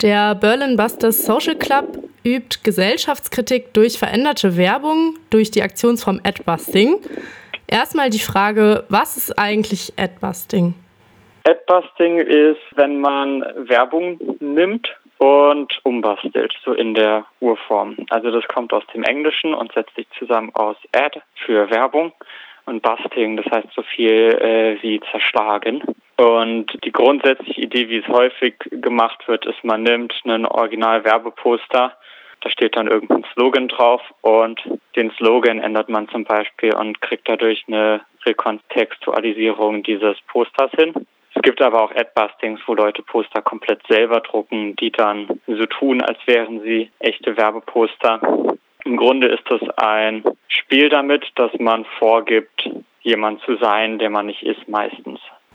Der Berlin Busters Social Club übt Gesellschaftskritik durch veränderte Werbung, durch die Aktionsform Adbusting. Erstmal die Frage, was ist eigentlich Adbusting? Adbusting ist, wenn man Werbung nimmt und umbastelt, so in der Urform. Also das kommt aus dem Englischen und setzt sich zusammen aus Ad für Werbung und Busting, das heißt so viel wie zerschlagen. Und die grundsätzliche Idee, wie es häufig gemacht wird, ist, man nimmt einen Original-Werbeposter, da steht dann irgendein Slogan drauf und den Slogan ändert man zum Beispiel und kriegt dadurch eine Rekontextualisierung dieses Posters hin. Es gibt aber auch Adbustings, wo Leute Poster komplett selber drucken, die dann so tun, als wären sie echte Werbeposter. Im Grunde ist das ein Spiel damit, dass man vorgibt, jemand zu sein, der man nicht ist meistens.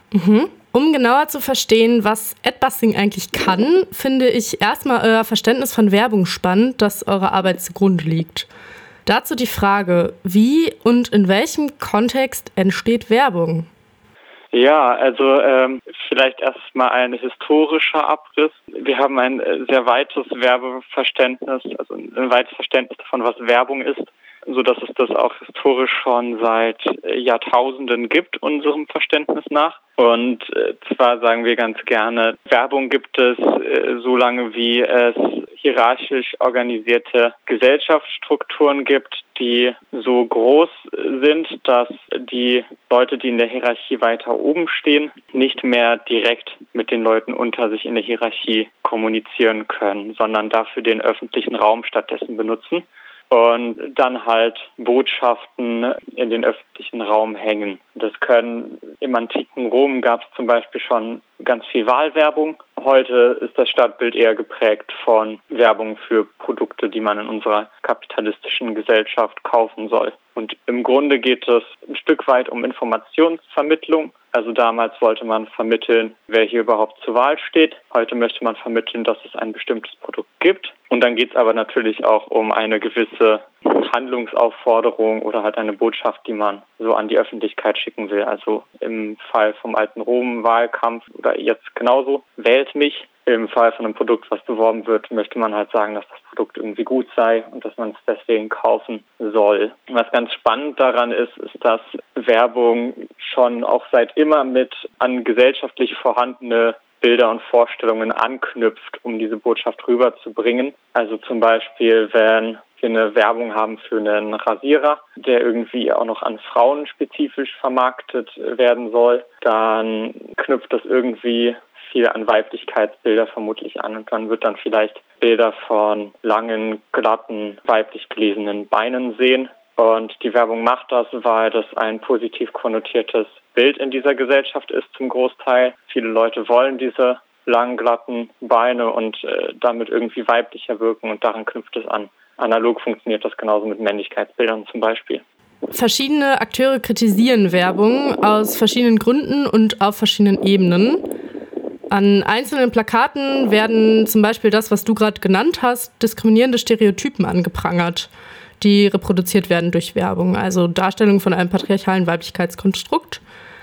Um genauer zu verstehen, was Adbusting eigentlich kann, finde ich erstmal euer Verständnis von Werbung spannend, das eurer Arbeit zugrunde liegt. Dazu die Frage, wie und in welchem Kontext entsteht Werbung? Ja, also vielleicht erstmal ein historischer Abriss. Wir haben ein sehr weites Werbeverständnis, also ein weites Verständnis davon, was Werbung ist, so dass es das auch historisch schon seit Jahrtausenden gibt, unserem Verständnis nach. Und zwar sagen wir ganz gerne, Werbung gibt es so lange, wie es hierarchisch organisierte Gesellschaftsstrukturen gibt, die so groß sind, dass die Leute, die in der Hierarchie weiter oben stehen, nicht mehr direkt mit den Leuten unter sich in der Hierarchie kommunizieren können, sondern dafür den öffentlichen Raum stattdessen benutzen und dann halt Botschaften in den öffentlichen Raum hängen. Das können im antiken Rom gab es zum Beispiel schon ganz viel Wahlwerbung. Heute ist das Stadtbild eher geprägt von Werbung für Produkte, die man in unserer kapitalistischen Gesellschaft kaufen soll. Und im Grunde geht es ein Stück weit um Informationsvermittlung. Also damals wollte man vermitteln, wer hier überhaupt zur Wahl steht. Heute möchte man vermitteln, dass es ein bestimmtes Produkt gibt. Und dann geht es aber natürlich auch um eine gewisse Handlungsaufforderung oder halt eine Botschaft, die man so an die Öffentlichkeit schicken will. Also im Fall vom alten Rom-Wahlkampf oder jetzt genauso, wählt mich. Im Fall von einem Produkt, was beworben wird, möchte man halt sagen, dass das Produkt irgendwie gut sei und dass man es deswegen kaufen soll. Was ganz spannend daran ist, dass Werbung schon auch seit immer mit an gesellschaftlich vorhandene Bilder und Vorstellungen anknüpft, um diese Botschaft rüberzubringen. Also zum Beispiel, wenn wir eine Werbung haben für einen Rasierer, der irgendwie auch noch an Frauen spezifisch vermarktet werden soll, dann knüpft das irgendwie viel an Weiblichkeitsbilder vermutlich an und dann wird dann vielleicht Bilder von langen, glatten, weiblich gelesenen Beinen sehen. Und die Werbung macht das, weil das ein positiv konnotiertes Bild in dieser Gesellschaft ist zum Großteil. Viele Leute wollen diese langen, glatten Beine und damit irgendwie weiblicher wirken und daran knüpft es an. Analog funktioniert das genauso mit Männlichkeitsbildern zum Beispiel. Verschiedene Akteure kritisieren Werbung aus verschiedenen Gründen und auf verschiedenen Ebenen. An einzelnen Plakaten werden zum Beispiel das, was du gerade genannt hast, diskriminierende Stereotypen angeprangert, die reproduziert werden durch Werbung, also Darstellung von einem patriarchalen Weiblichkeitskonstrukt.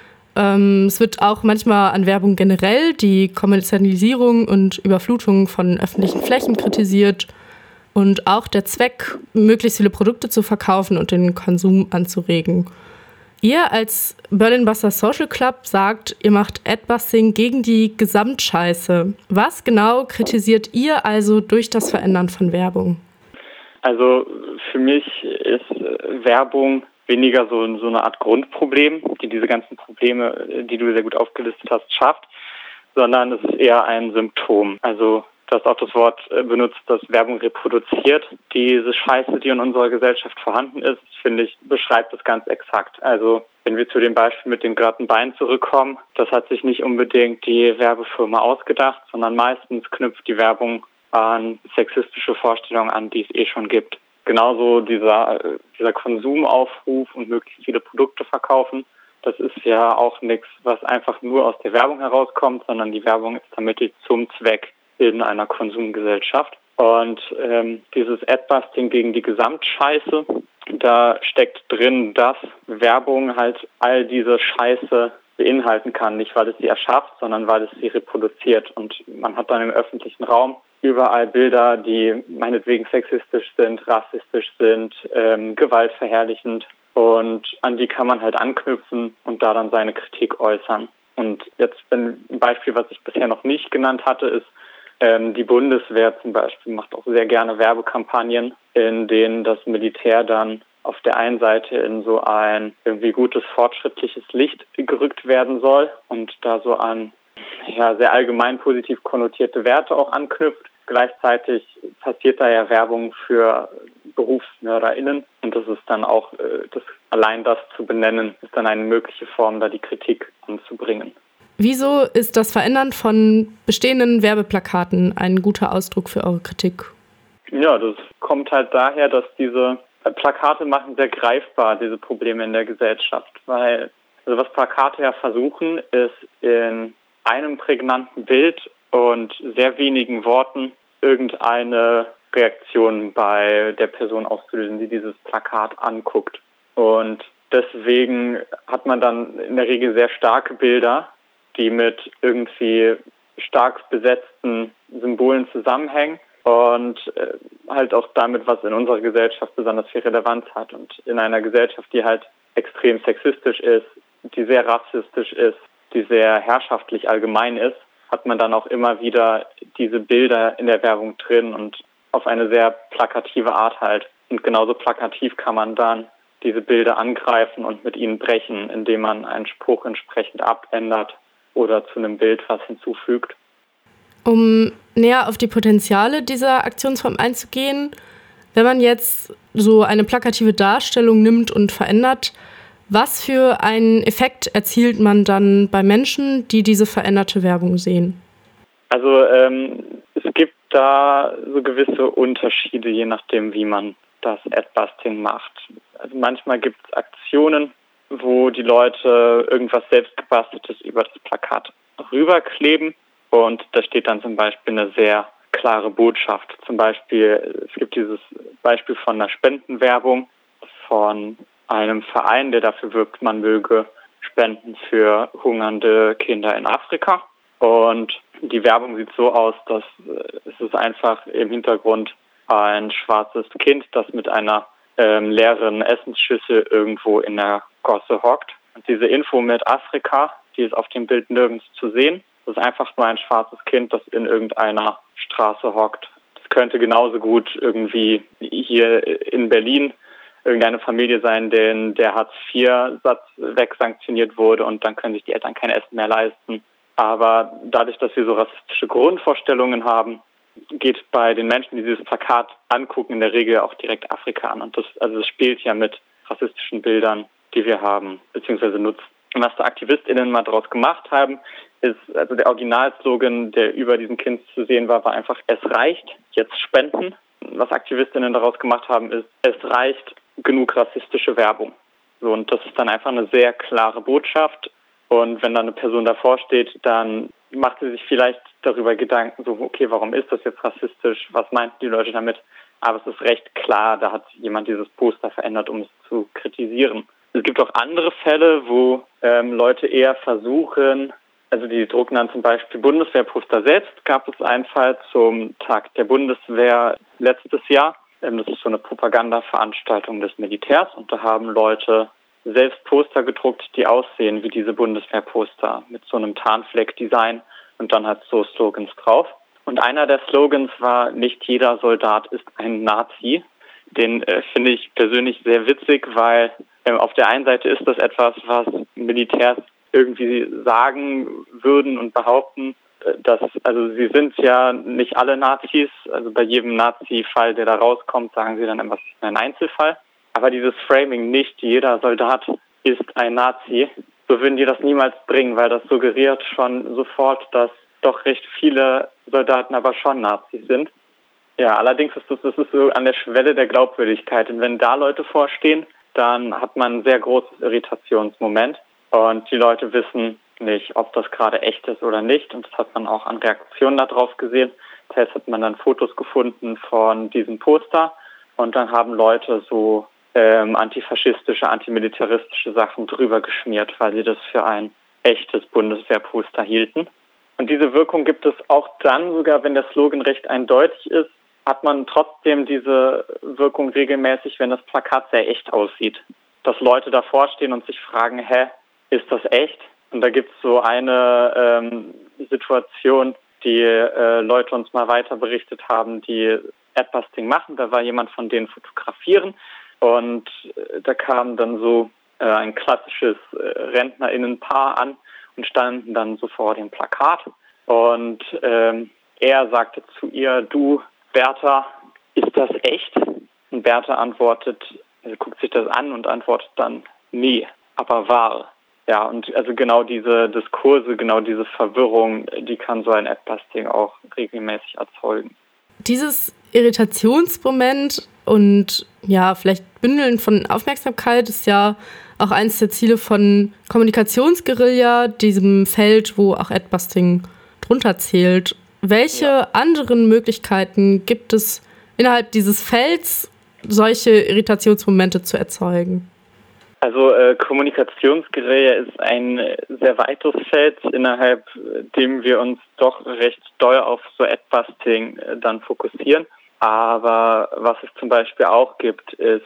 Es wird auch manchmal an Werbung generell die Kommerzialisierung und Überflutung von öffentlichen Flächen kritisiert und auch der Zweck, möglichst viele Produkte zu verkaufen und den Konsum anzuregen. Ihr als Berlin Busters Social Club sagt, ihr macht Adbusting gegen die Gesamtscheiße. Was genau kritisiert ihr also durch das Verändern von Werbung? Also für mich ist Werbung weniger so eine Art Grundproblem, die diese ganzen Probleme, die du sehr gut aufgelistet hast, schafft, sondern es ist eher ein Symptom. Also du hast auch das Wort benutzt, dass Werbung reproduziert. Diese Scheiße, die in unserer Gesellschaft vorhanden ist, finde ich, beschreibt es ganz exakt. Also wenn wir zu dem Beispiel mit den glatten Beinen zurückkommen, das hat sich nicht unbedingt die Werbefirma ausgedacht, sondern meistens knüpft die Werbung an sexistische Vorstellungen an, die es schon gibt. Genauso dieser Konsumaufruf und möglichst viele Produkte verkaufen, das ist ja auch nichts, was einfach nur aus der Werbung herauskommt, sondern die Werbung ist vermittelt zum Zweck in einer Konsumgesellschaft. Und dieses Adbusting gegen die Gesamtscheiße, da steckt drin, dass Werbung halt all diese Scheiße beinhalten kann. Nicht, weil es sie erschafft, sondern weil es sie reproduziert. Und man hat dann im öffentlichen Raum überall Bilder, die meinetwegen sexistisch sind, rassistisch sind, gewaltverherrlichend. Und an die kann man halt anknüpfen und da dann seine Kritik äußern. Und jetzt ein Beispiel, was ich bisher noch nicht genannt hatte, ist, die Bundeswehr zum Beispiel macht auch sehr gerne Werbekampagnen, in denen das Militär dann auf der einen Seite in so ein irgendwie gutes, fortschrittliches Licht gerückt werden soll und da so an sehr allgemein positiv konnotierte Werte auch anknüpft. Gleichzeitig passiert da ja Werbung für BerufsmörderInnen und das ist dann auch, allein das zu benennen, ist dann eine mögliche Form, da die Kritik anzubringen. Wieso ist das Verändern von bestehenden Werbeplakaten ein guter Ausdruck für eure Kritik? Ja, das kommt halt daher, dass diese Plakate machen sehr greifbar diese Probleme in der Gesellschaft, weil was Plakate ja versuchen, ist in einem prägnanten Bild und sehr wenigen Worten irgendeine Reaktion bei der Person auszulösen, die dieses Plakat anguckt. Und deswegen hat man dann in der Regel sehr starke Bilder, die mit irgendwie stark besetzten Symbolen zusammenhängen und halt auch damit, was in unserer Gesellschaft besonders viel Relevanz hat. Und in einer Gesellschaft, die halt extrem sexistisch ist, die sehr rassistisch ist, die sehr herrschaftlich allgemein ist, hat man dann auch immer wieder diese Bilder in der Werbung drin und auf eine sehr plakative Art halt. Und genauso plakativ kann man dann diese Bilder angreifen und mit ihnen brechen, indem man einen Spruch entsprechend abändert oder zu einem Bild was hinzufügt. Um näher auf die Potenziale dieser Aktionsform einzugehen, wenn man jetzt so eine plakative Darstellung nimmt und verändert, was für einen Effekt erzielt man dann bei Menschen, die diese veränderte Werbung sehen? Also es gibt da so gewisse Unterschiede, je nachdem, wie man das Adbusting macht. Also manchmal gibt es Aktionen, wo die Leute irgendwas selbstgebasteltes über das Plakat rüberkleben und da steht dann zum Beispiel eine sehr klare Botschaft. Zum Beispiel, es gibt dieses Beispiel von einer Spendenwerbung von einem Verein, der dafür wirkt, man möge spenden für hungernde Kinder in Afrika. Und die Werbung sieht so aus, dass es ist einfach im Hintergrund ein schwarzes Kind, das mit einer leeren Essensschüssel irgendwo in der Gosse hockt. Und diese Info mit Afrika, die ist auf dem Bild nirgends zu sehen. Das ist einfach nur ein schwarzes Kind, das in irgendeiner Straße hockt. Das könnte genauso gut irgendwie hier in Berlin irgendeine Familie sein, denen der Hartz-IV-Satz wegsanktioniert wurde und dann können sich die Eltern kein Essen mehr leisten. Aber dadurch, dass wir so rassistische Grundvorstellungen haben, geht bei den Menschen, die dieses Plakat angucken, in der Regel auch direkt Afrika an. Und das spielt ja mit rassistischen Bildern, die wir haben, beziehungsweise nutzen. Und was da AktivistInnen mal draus gemacht haben, ist, also der Originalslogan, der über diesem Kind zu sehen war, war einfach, es reicht, jetzt spenden. Was AktivistInnen daraus gemacht haben, ist, es reicht genug rassistische Werbung. So, und das ist dann einfach eine sehr klare Botschaft. Und wenn da eine Person davor steht, dann macht sie sich vielleicht darüber Gedanken, so, okay, warum ist das jetzt rassistisch? Was meinten die Leute damit? Aber es ist recht klar, da hat jemand dieses Poster verändert, um es zu kritisieren. Es gibt auch andere Fälle, wo Leute eher versuchen, also die drucken dann zum Beispiel Bundeswehrposter selbst. Gab es einen Fall zum Tag der Bundeswehr letztes Jahr. Das ist so eine Propagandaveranstaltung des Militärs und da haben Leute selbst Poster gedruckt, die aussehen wie diese Bundeswehrposter mit so einem Tarnfleck-Design und dann halt so Slogans drauf. Und einer der Slogans war, nicht jeder Soldat ist ein Nazi. Den finde ich persönlich sehr witzig, weil auf der einen Seite ist das etwas, was Militärs irgendwie sagen würden und behaupten, dass, also sie sind ja nicht alle Nazis, also bei jedem Nazi-Fall, der da rauskommt, sagen sie dann immer, es ist ein Einzelfall. Aber dieses Framing, nicht jeder Soldat ist ein Nazi, so würden die das niemals bringen, weil das suggeriert schon sofort, dass doch recht viele Soldaten aber schon Nazis sind. Ja, allerdings ist das ist so an der Schwelle der Glaubwürdigkeit. Und wenn da Leute vorstehen, dann hat man ein sehr großes Irritationsmoment. Und die Leute wissen nicht, ob das gerade echt ist oder nicht. Und das hat man auch an Reaktionen darauf gesehen. Das heißt, hat man dann Fotos gefunden von diesem Poster. Und dann haben Leute so antifaschistische, antimilitaristische Sachen drüber geschmiert, weil sie das für ein echtes Bundeswehrposter hielten. Und diese Wirkung gibt es auch dann, sogar wenn der Slogan recht eindeutig ist, hat man trotzdem diese Wirkung regelmäßig, wenn das Plakat sehr echt aussieht. Dass Leute davor stehen und sich fragen, ist das echt? Und da gibt es so eine Situation, die Leute uns mal weiter berichtet haben, die Adbusting machen. Da war jemand von denen fotografieren und da kam dann so ein klassisches RentnerInnenpaar an und standen dann so vor dem Plakat. Und er sagte zu ihr, du, Bertha, ist das echt? Und Bertha guckt sich das an und antwortet dann, nee, aber wahr. Ja, und also genau diese Diskurse, genau diese Verwirrung, die kann so ein Adbusting auch regelmäßig erzeugen. Dieses Irritationsmoment und ja, vielleicht Bündeln von Aufmerksamkeit ist ja auch eines der Ziele von Kommunikationsguerilla, diesem Feld, wo auch Adbusting drunter zählt. Welche anderen Möglichkeiten gibt es innerhalb dieses Felds, solche Irritationsmomente zu erzeugen? Also Kommunikationsguerilla ist ein sehr weites Feld, innerhalb dem wir uns doch recht doll auf so Adbusting dann fokussieren. Aber was es zum Beispiel auch gibt, ist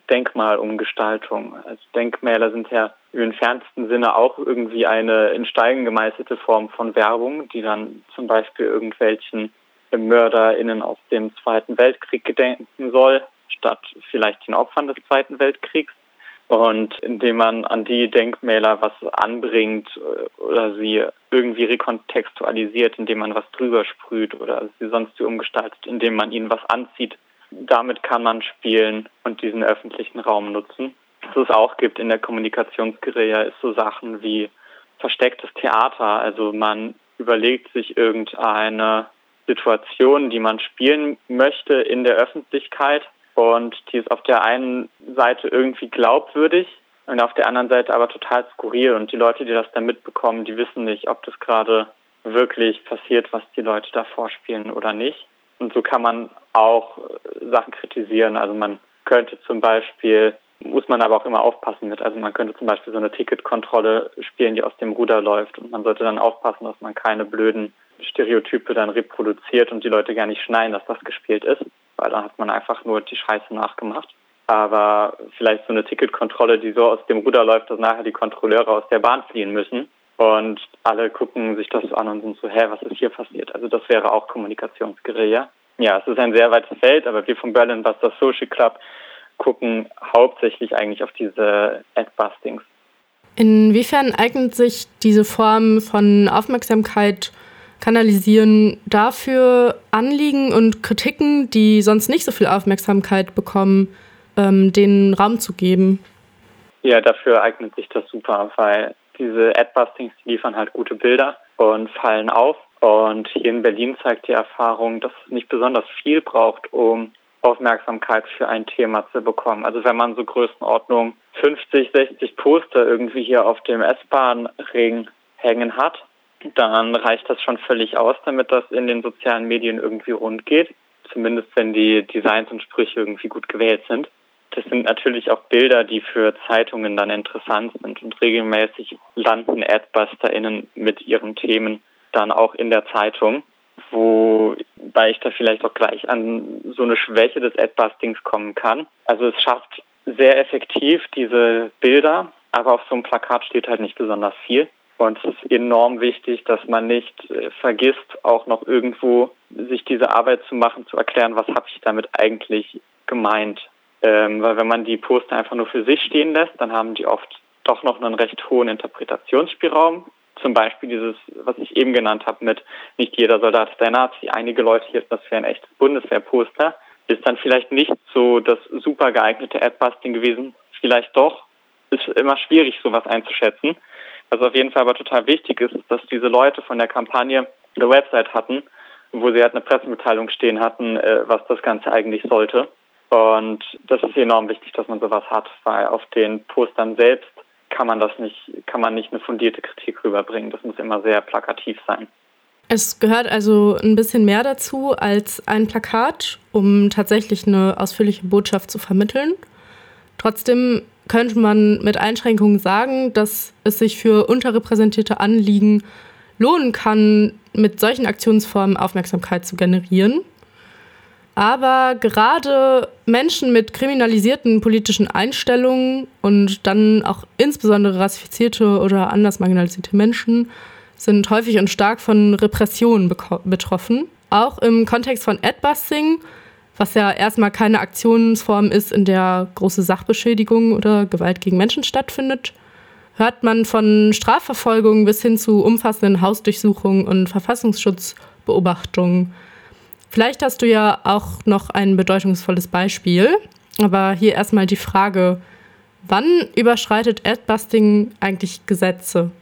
Denkmalumgestaltung. Also Denkmäler sind ja im entferntesten Sinne auch irgendwie eine in Stein gemeißelte Form von Werbung, die dann zum Beispiel irgendwelchen MörderInnen aus dem Zweiten Weltkrieg gedenken soll, statt vielleicht den Opfern des Zweiten Weltkriegs. Und indem man an die Denkmäler was anbringt oder sie irgendwie rekontextualisiert, indem man was drüber sprüht oder sie sonst so umgestaltet, indem man ihnen was anzieht, damit kann man spielen und diesen öffentlichen Raum nutzen. Was es auch gibt in der Kommunikationsguerilla ist so Sachen wie verstecktes Theater. Also man überlegt sich irgendeine Situation, die man spielen möchte in der Öffentlichkeit. Und die ist auf der einen Seite irgendwie glaubwürdig und auf der anderen Seite aber total skurril. Und die Leute, die das dann mitbekommen, die wissen nicht, ob das gerade wirklich passiert, was die Leute da vorspielen oder nicht. Und so kann man auch Sachen kritisieren. Also man könnte zum Beispiel, muss man aber auch immer aufpassen mit, also man könnte zum Beispiel so eine Ticketkontrolle spielen, die aus dem Ruder läuft. Und man sollte dann aufpassen, dass man keine blöden Stereotype dann reproduziert und die Leute gar nicht schneiden, dass das gespielt ist. Weil dann hat man einfach nur die Scheiße nachgemacht. Aber vielleicht so eine Ticketkontrolle, die so aus dem Ruder läuft, dass nachher die Kontrolleure aus der Bahn fliehen müssen. Und alle gucken sich das an und sind so, was ist hier passiert? Also das wäre auch Kommunikationsguerilla. Ja, es ist ein sehr weites Feld, aber wir vom Berlin Buster Social Club gucken hauptsächlich eigentlich auf diese Adbustings. Inwiefern eignet sich diese Form von Aufmerksamkeit kanalisieren dafür, Anliegen und Kritiken, die sonst nicht so viel Aufmerksamkeit bekommen, denen Raum zu geben? Ja, dafür eignet sich das super, weil diese Adbustings, die liefern halt gute Bilder und fallen auf. Und hier in Berlin zeigt die Erfahrung, dass es nicht besonders viel braucht, um Aufmerksamkeit für ein Thema zu bekommen. Also wenn man so Größenordnung 50, 60 Poster irgendwie hier auf dem S-Bahn-Ring hängen hat, dann reicht das schon völlig aus, damit das in den sozialen Medien irgendwie rund geht. Zumindest wenn die Designs und Sprüche irgendwie gut gewählt sind. Das sind natürlich auch Bilder, die für Zeitungen dann interessant sind und regelmäßig landen AdbusterInnen mit ihren Themen dann auch in der Zeitung, wobei ich da vielleicht auch gleich an so eine Schwäche des Adbustings kommen kann. Also es schafft sehr effektiv diese Bilder, aber auf so einem Plakat steht halt nicht besonders viel. Und es ist enorm wichtig, dass man nicht vergisst, auch noch irgendwo sich diese Arbeit zu machen, zu erklären, was habe ich damit eigentlich gemeint. Weil wenn man die Poster einfach nur für sich stehen lässt, dann haben die oft doch noch einen recht hohen Interpretationsspielraum. Zum Beispiel dieses, was ich eben genannt habe mit nicht jeder Soldat ist ein Nazi. Einige Leute hielten das für ein echtes Bundeswehrposter. Ist dann vielleicht nicht so das super geeignete Adbusting gewesen. Vielleicht doch. Ist immer schwierig, sowas einzuschätzen. Was auf jeden Fall aber total wichtig ist, dass diese Leute von der Kampagne eine Website hatten, wo sie halt eine Pressemitteilung stehen hatten, was das Ganze eigentlich sollte. Und das ist enorm wichtig, dass man sowas hat, weil auf den Postern selbst kann man nicht eine fundierte Kritik rüberbringen. Das muss immer sehr plakativ sein. Es gehört also ein bisschen mehr dazu als ein Plakat, um tatsächlich eine ausführliche Botschaft zu vermitteln. Trotzdem könnte man mit Einschränkungen sagen, dass es sich für unterrepräsentierte Anliegen lohnen kann, mit solchen Aktionsformen Aufmerksamkeit zu generieren. Aber gerade Menschen mit kriminalisierten politischen Einstellungen und dann auch insbesondere rassifizierte oder anders marginalisierte Menschen sind häufig und stark von Repressionen betroffen. Auch im Kontext von Adbusting, was ja erstmal keine Aktionsform ist, in der große Sachbeschädigung oder Gewalt gegen Menschen stattfindet, hört man von Strafverfolgung bis hin zu umfassenden Hausdurchsuchungen und Verfassungsschutzbeobachtungen. Vielleicht hast du ja auch noch ein bedeutungsvolles Beispiel, aber hier erstmal die Frage, wann überschreitet Adbusting eigentlich Gesetze?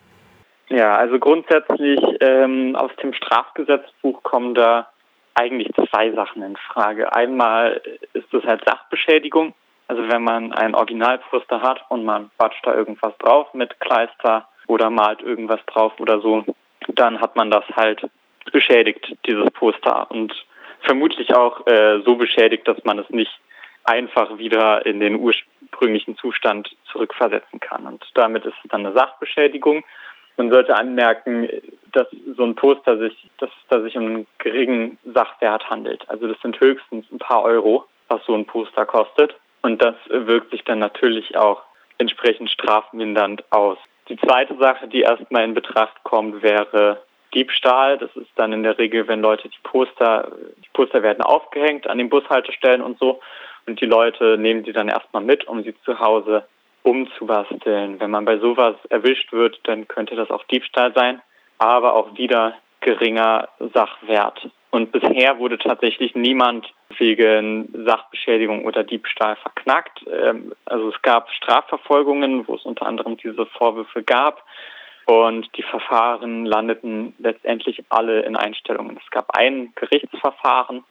Ja, also grundsätzlich aus dem Strafgesetzbuch kommen da eigentlich zwei Sachen in Frage. Einmal ist es halt Sachbeschädigung, also wenn man ein Originalposter hat und man batscht da irgendwas drauf mit Kleister oder malt irgendwas drauf oder so, dann hat man das halt beschädigt, dieses Poster, und vermutlich auch so beschädigt, dass man es nicht einfach wieder in den ursprünglichen Zustand zurückversetzen kann. Und damit ist es dann eine Sachbeschädigung. Man sollte anmerken, dass so ein Poster dass es da sich um einen geringen Sachwert handelt. Also das sind höchstens ein paar Euro, was so ein Poster kostet. Und das wirkt sich dann natürlich auch entsprechend strafmindernd aus. Die zweite Sache, die erstmal in Betracht kommt, wäre Diebstahl. Das ist dann in der Regel, wenn Leute die Poster werden aufgehängt an den Bushaltestellen und so, und die Leute nehmen die dann erstmal mit, um sie zu Hause umzubasteln. Wenn man bei sowas erwischt wird, dann könnte das auch Diebstahl sein, aber auch wieder geringer Sachwert. Und bisher wurde tatsächlich niemand wegen Sachbeschädigung oder Diebstahl verknackt. Also es gab Strafverfolgungen, wo es unter anderem diese Vorwürfe gab. Und die Verfahren landeten letztendlich alle in Einstellungen. Es gab ein Gerichtsverfahren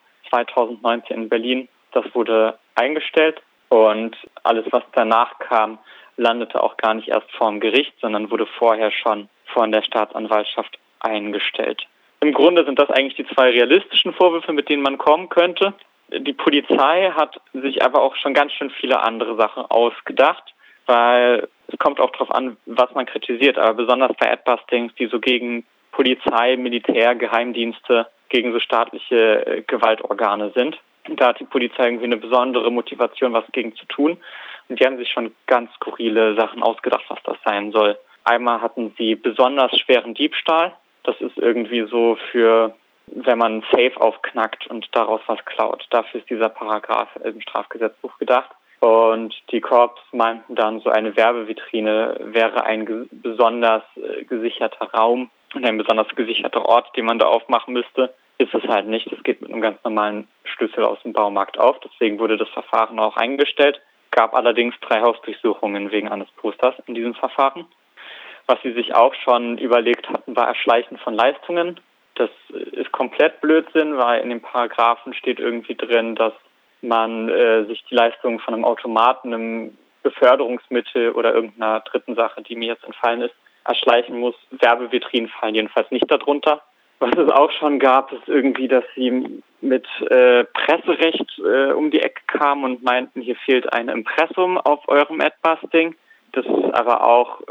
2019 in Berlin, das wurde eingestellt, und alles, was danach kam, landete auch gar nicht erst vor dem Gericht, sondern wurde vorher schon von der Staatsanwaltschaft eingestellt. Im Grunde sind das eigentlich die zwei realistischen Vorwürfe, mit denen man kommen könnte. Die Polizei hat sich aber auch schon ganz schön viele andere Sachen ausgedacht, weil es kommt auch darauf an, was man kritisiert, aber besonders bei Adbustings, die so gegen Polizei, Militär, Geheimdienste, gegen so staatliche Gewaltorgane sind. Da hat die Polizei irgendwie eine besondere Motivation, was gegen zu tun. Und die haben sich schon ganz skurrile Sachen ausgedacht, was das sein soll. Einmal hatten sie besonders schweren Diebstahl. Das ist irgendwie so für, wenn man ein Safe aufknackt und daraus was klaut. Dafür ist dieser Paragraph im Strafgesetzbuch gedacht. Und die Korps meinten dann, so eine Werbevitrine wäre ein besonders gesicherter Raum und ein besonders gesicherter Ort, den man da aufmachen müsste. Ist es halt nicht. Es geht mit einem ganz normalen Schlüssel aus dem Baumarkt auf. Deswegen wurde das Verfahren auch eingestellt. Gab allerdings 3 Hausdurchsuchungen wegen eines Posters in diesem Verfahren. Was sie sich auch schon überlegt hatten, war Erschleichen von Leistungen. Das ist komplett Blödsinn, weil in den Paragraphen steht irgendwie drin, dass man sich die Leistungen von einem Automaten, einem Beförderungsmittel oder irgendeiner dritten Sache, die mir jetzt entfallen ist, erschleichen muss. Werbevitrinen fallen jedenfalls nicht darunter. Was es auch schon gab, ist irgendwie, dass sie mit Presserecht um die Ecke kamen und meinten, hier fehlt ein Impressum auf eurem Adbusting. Das ist aber auch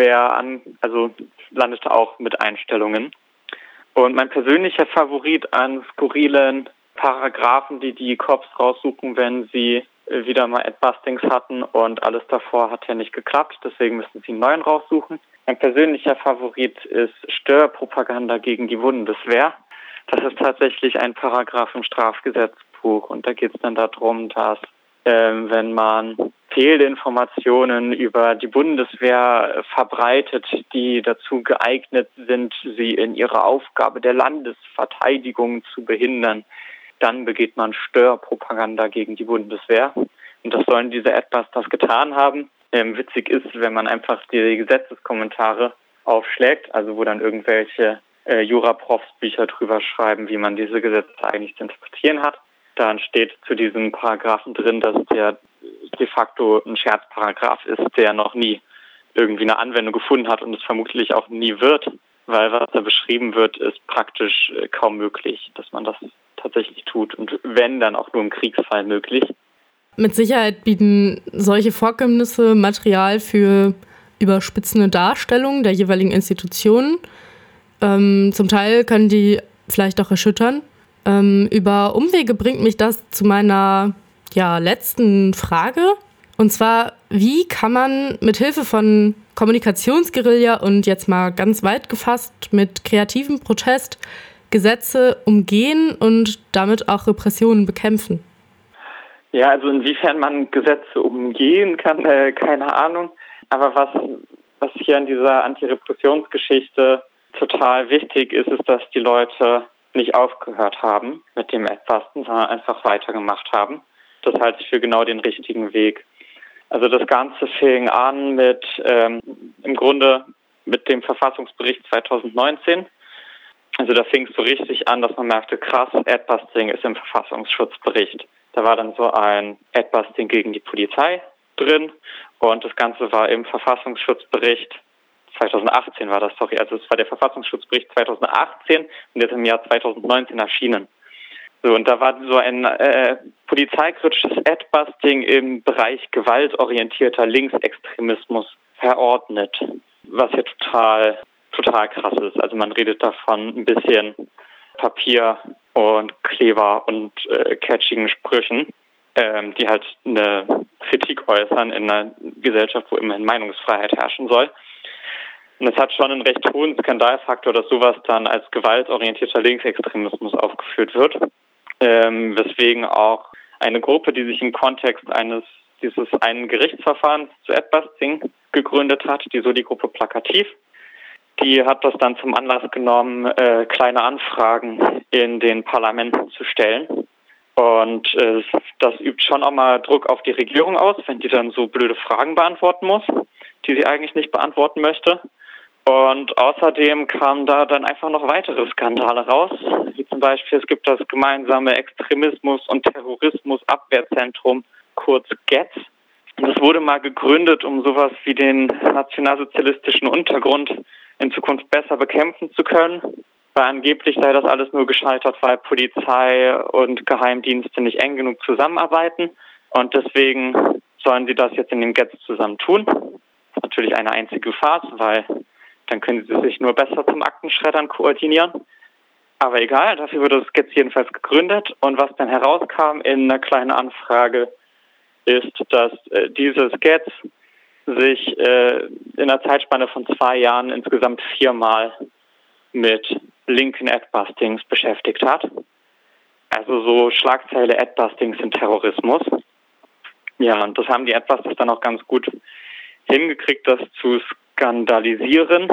landete auch mit Einstellungen. Und mein persönlicher Favorit an skurrilen Paragraphen, die Cops raussuchen, wenn sie wieder mal Adbustings hatten und alles davor hat ja nicht geklappt, deswegen müssen sie einen neuen raussuchen. Mein persönlicher Favorit ist Störpropaganda gegen die Bundeswehr. Das ist tatsächlich ein Paragraph im Strafgesetzbuch, und da geht es dann darum, dass wenn man Fehlinformationen über die Bundeswehr verbreitet, die dazu geeignet sind, sie in ihrer Aufgabe der Landesverteidigung zu behindern, dann begeht man Störpropaganda gegen die Bundeswehr. Und das sollen diese Adbusters getan haben. Witzig ist, wenn man einfach die Gesetzeskommentare aufschlägt, also wo dann irgendwelche Jura-Profs Bücher drüber schreiben, wie man diese Gesetze eigentlich zu interpretieren hat. Dann steht zu diesem Paragraphen drin, dass der de facto ein Scherzparagraph ist, der noch nie irgendwie eine Anwendung gefunden hat und es vermutlich auch nie wird, weil was da beschrieben wird, ist praktisch kaum möglich, dass man das tatsächlich tut, und wenn, dann auch nur im Kriegsfall möglich. Mit Sicherheit bieten solche Vorkommnisse Material für überspitzende Darstellungen der jeweiligen Institutionen. Zum Teil können die vielleicht auch erschüttern. Über Umwege bringt mich das zu meiner letzten Frage. Und zwar, wie kann man mit Hilfe von Kommunikationsguerilla und jetzt mal ganz weit gefasst mit kreativem Protest Gesetze umgehen und damit auch Repressionen bekämpfen? Ja, also inwiefern man Gesetze umgehen kann, keine Ahnung. Aber was hier in dieser Antirepressionsgeschichte total wichtig ist, ist, dass die Leute nicht aufgehört haben mit dem Adbusten, sondern einfach weitergemacht haben. Das halte ich für genau den richtigen Weg. Also das Ganze fing an mit im Grunde mit dem Verfassungsbericht 2019. Also da fing es so richtig an, dass man merkte, krass, Adbusting ist im Verfassungsschutzbericht. Da war dann so ein Adbusting gegen die Polizei drin und das Ganze war im Verfassungsschutzbericht 2018 war das, sorry, also es war der Verfassungsschutzbericht 2018 und jetzt im Jahr 2019 erschienen. So, und da war so ein polizeikritisches Adbusting im Bereich gewaltorientierter Linksextremismus verordnet, was ja total krass ist. Also man redet davon ein bisschen Papier und Kleber und catchigen Sprüchen, die halt eine Kritik äußern in einer Gesellschaft, wo immerhin Meinungsfreiheit herrschen soll. Und es hat schon einen recht hohen Skandalfaktor, dass sowas dann als gewaltorientierter Linksextremismus aufgeführt wird. Weswegen auch eine Gruppe, die sich im Kontext dieses einen Gerichtsverfahrens zu Adbusting gegründet hat, die Gruppe Plakativ, die hat das dann zum Anlass genommen, kleine Anfragen in den Parlamenten zu stellen. Und das übt schon auch mal Druck auf die Regierung aus, wenn die dann so blöde Fragen beantworten muss, die sie eigentlich nicht beantworten möchte. Und außerdem kamen da dann einfach noch weitere Skandale raus, wie zum Beispiel es gibt das gemeinsame Extremismus- und Terrorismusabwehrzentrum, kurz GETZ. Und das wurde mal gegründet, um sowas wie den nationalsozialistischen Untergrund in Zukunft besser bekämpfen zu können, weil angeblich sei das alles nur gescheitert, weil Polizei und Geheimdienste nicht eng genug zusammenarbeiten. Und deswegen sollen sie das jetzt in dem GETZ zusammen tun. Das ist natürlich eine einzige Farce, weil dann können sie sich nur besser zum Aktenschreddern koordinieren. Aber egal, dafür wurde das GETZ jedenfalls gegründet. Und was dann herauskam in einer kleinen Anfrage, ist, dass dieses GETZ sich in einer Zeitspanne von 2 Jahren insgesamt 4-mal mit linken Adbustings beschäftigt hat. Also so Schlagzeile Adbustings sind Terrorismus. Ja, und das haben die Adbusters dann auch ganz gut hingekriegt, das zu skandalisieren.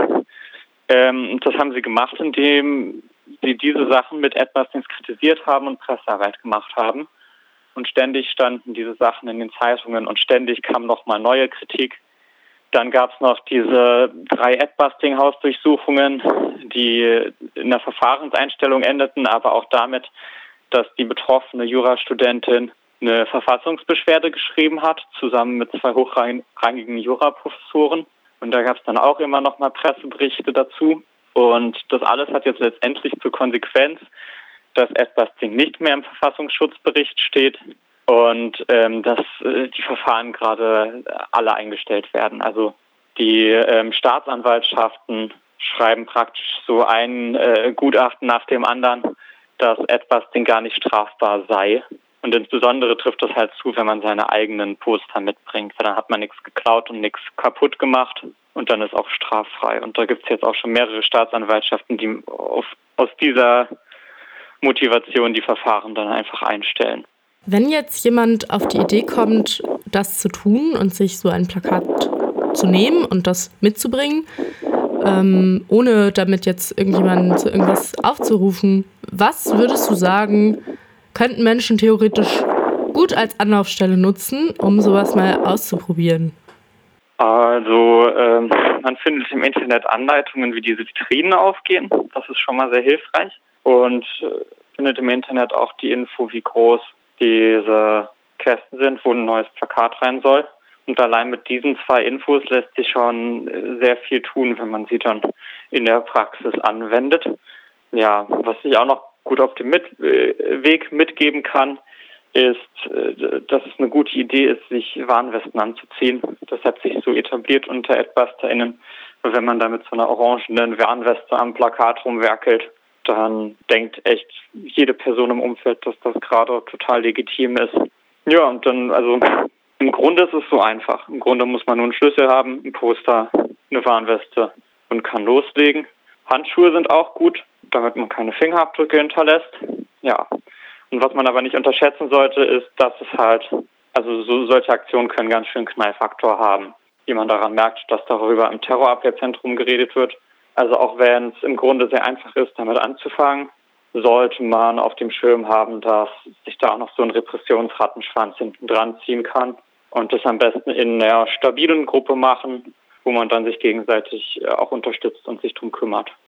Das haben sie gemacht, indem sie diese Sachen mit Adbustings kritisiert haben und Pressearbeit gemacht haben. Und ständig standen diese Sachen in den Zeitungen und ständig kam nochmal neue Kritik. Dann gab es noch diese 3 Adbusting-Hausdurchsuchungen, die in der Verfahrenseinstellung endeten, aber auch damit, dass die betroffene Jurastudentin eine Verfassungsbeschwerde geschrieben hat, zusammen mit 2 hochrangigen Juraprofessoren. Und da gab es dann auch immer noch mal Presseberichte dazu. Und das alles hat jetzt letztendlich zur Konsequenz, dass Adbusting nicht mehr im Verfassungsschutzbericht steht und dass die Verfahren gerade alle eingestellt werden. Also die Staatsanwaltschaften schreiben praktisch so ein Gutachten nach dem anderen, dass Adbusting gar nicht strafbar sei. Und insbesondere trifft das halt zu, wenn man seine eigenen Poster mitbringt. Weil dann hat man nichts geklaut und nichts kaputt gemacht und dann ist auch straffrei. Und da gibt es jetzt auch schon mehrere Staatsanwaltschaften, die aus dieser Motivation die Verfahren dann einfach einstellen. Wenn jetzt jemand auf die Idee kommt, das zu tun und sich so ein Plakat zu nehmen und das mitzubringen, ohne damit jetzt irgendjemanden zu irgendwas aufzurufen, was würdest du sagen, könnten Menschen theoretisch gut als Anlaufstelle nutzen, um sowas mal auszuprobieren? Also man findet im Internet Anleitungen, wie diese Vitrinen aufgehen. Das ist schon mal sehr hilfreich. Und findet im Internet auch die Info, wie groß diese Kästen sind, wo ein neues Plakat rein soll. Und allein mit diesen 2 Infos lässt sich schon sehr viel tun, wenn man sie dann in der Praxis anwendet. Ja, was ich auch noch gut auf dem Weg mitgeben kann, ist, dass es eine gute Idee ist, sich Warnwesten anzuziehen. Das hat sich so etabliert unter AdbusterInnen, Wenn man da mit so einer orangenen Warnweste am Plakat rumwerkelt, dann denkt echt jede Person im Umfeld, dass das gerade total legitim ist. Ja, und dann, also im Grunde ist es so einfach. Im Grunde muss man nur einen Schlüssel haben, ein Poster, eine Warnweste und kann loslegen. Handschuhe sind auch gut, damit man keine Fingerabdrücke hinterlässt. Ja. Und was man aber nicht unterschätzen sollte, ist, dass es halt, also solche Aktionen können ganz schön Knallfaktor haben, wie man daran merkt, dass darüber im Terrorabwehrzentrum geredet wird. Also auch wenn es im Grunde sehr einfach ist, damit anzufangen, sollte man auf dem Schirm haben, dass sich da auch noch so ein Repressionsrattenschwanz hinten dran ziehen kann und das am besten in einer stabilen Gruppe machen, wo man dann sich gegenseitig auch unterstützt und sich drum kümmert.